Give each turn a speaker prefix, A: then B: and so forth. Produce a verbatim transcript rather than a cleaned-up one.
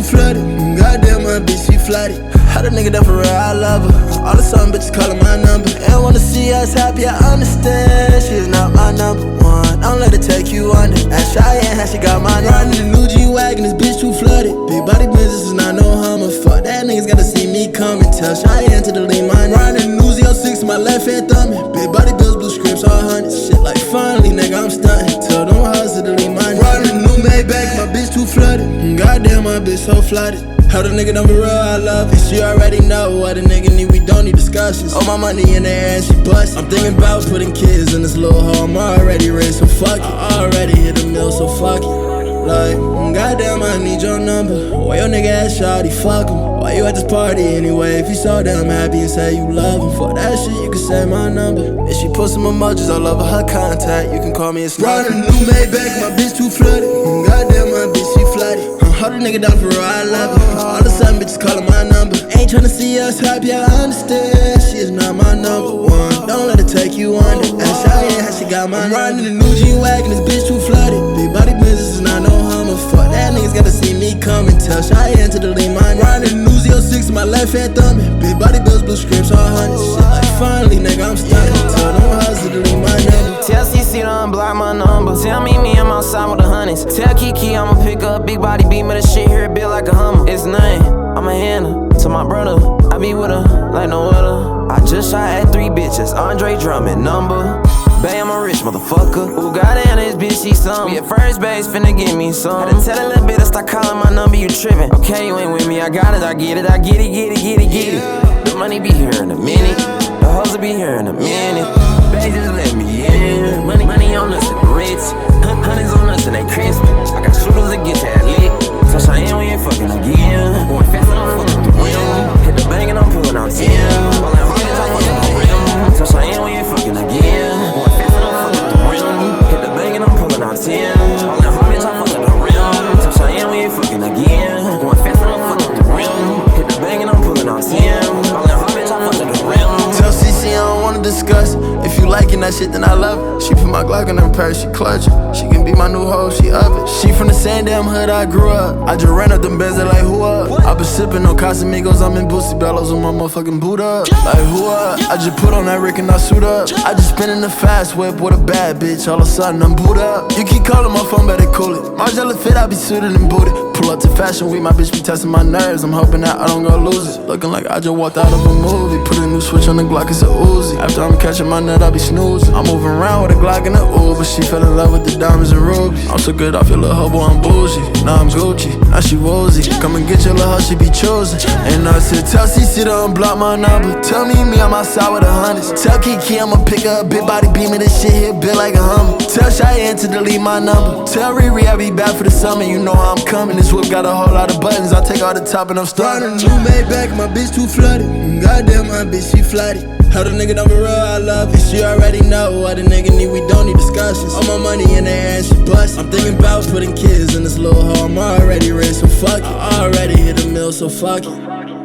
A: flooded. Goddamn, my bitch, she flooded. How the nigga done for real, I love her. All the some bitches calling my number. And wanna see us happy, I understand. She's not my number one. Don't let her take you under. Ask Cheyenne how she got my number. Riding in the new G-Wagon, this bitch too flooded. Big body business is not no Hummer. Fuck that niggas gotta see me coming. Tell Cheyenne to delete my number. Riding in the new Z oh six, my left hand thumbing. Big body bills, blue scripts, all hundreds. Shit like finally, nigga, I'm stunting. Tell them hoes to delete my number. Riding in the new Maybach, my bitch too flooded. Goddamn, my bitch so flooded. How the nigga done for real, I love it. She already know what a nigga need, we don't need discussions. All my money in the air and she bust. I'm thinking about putting kids in this little hole. I'm already rich, so fuck it. I already hit a mill, so fuck it. Like, goddamn, I need your number. Why your nigga ass shawty, fuck him. Why you at this party anyway? If you so damn happy and say you love him, for that shit you can say my number. If she put some emojis all over her contact, you can call me a sniper. Riding a new Maybach, my bitch too flooded. Goddamn, my bitch, she flooded. All the nigga down for real, I love it. All the sudden bitches calling my number. Ain't tryna see us happy, I understand. She is not my number one. Don't let her take you under. Ask Cheyenne how she got my number. I'm riding in the new G-Wagon, this bitch too flooded. Big body business is not no Hummer. Fuck that niggas gotta see me coming. Tell Cheyenne to delete my number. Riding in the new Z oh six, my left hand thumbing. Big body bills, blue scripts, all hundreds. Shit like finally, nigga, I'm stunning. Tell them hoes to delete my number.
B: Tell C C to unblock my number. Tell me me I'm outside with the honeys. Tell Kiki I'ma pick up big body beat me the shit here built like a Hummer. It's nothing, I'm a Hannah. To my brother, I be with her like no other. I just shot at three bitches, Andre Drummond number. Bam, I'm a rich motherfucker. Who got in this bitch, she some. We at first base, finna get me some. Had to tell a little bit to start calling my number, you trippin'. Okay, you ain't with me, I got it, I get it, I get it, get it, get it, get it. The money be here in a minute, the hoes will be here in a minute. Baby, just let me in. Money, money on us and the Ritz. Hundreds on us and they crispy. I got shooters that get that lit. So Cheyenne, we ain't fucking again. Going fast and I'm fucking the rim. Hit the bang and I'm pulling out ten. All that hundreds, I'm fucking the rim. So Cheyenne, we ain't fucking again. Going fast and I'm fucking the rim. Hit the bang and I'm pulling out ten. All that hundreds, I'm fucking the rim. So Cheyenne, we ain't fucking again. Going fast and I'm fucking the rim. Hit the bang and I'm pulling out ten. All that hundreds, I'm fucking the rim.
A: Tell C C I don't wanna discuss. If you liking that shit, then I love it. She put my Glock in her purse, she clutch it. She can be my new hoe, she up it. She from the same damn hood I grew up. I just ran up them beds, they like, who up? I been sippin' on Casamigos, I'm in Boosie Bellows with my motherfucking boot up. Like, who up? I just put on that Rick and I suit up. I just spin in the fast whip with a bad bitch, all of a sudden I'm boot up. You keep calling my phone, better cool it. Margiela fit, I be suited and booted. Pull up to Fashion Week, my bitch be testing my nerves. I'm hoping that I don't go lose it. Looking like I just walked out of a movie. Put a new switch on the Glock, it's a Uzi. After I'm catching my nut, I be snoozing. I'm moving around with a Glock and a Uber. She fell in love with the diamonds and rubies. I'm so good off your little hobo, I'm bougie. Now I'm Gucci, now she woozy. Come and get your little hoe, she be choosing. And I said, tell C C to unblock my number. Tell me me, I'm outside with the hundreds. Tell Kiki I'ma pick up big body beamer. This shit here built like a Hummer. Tell Cheyenne to delete my number. Tell Riri I be back for the summer. You know how I'm coming. This whip got a whole lot of buttons. I take all the top and I'm starting. Riding a new Maybach, my bitch too flooded. Goddamn, my bitch, she flooded. How the nigga done for real, I love it. She already know what a nigga need, we don't need discussions. All my money in the air and she bust. I'm thinking about putting kids in this little hole. I'm already rich, so fuck it. I already hit a mill, so fuck it.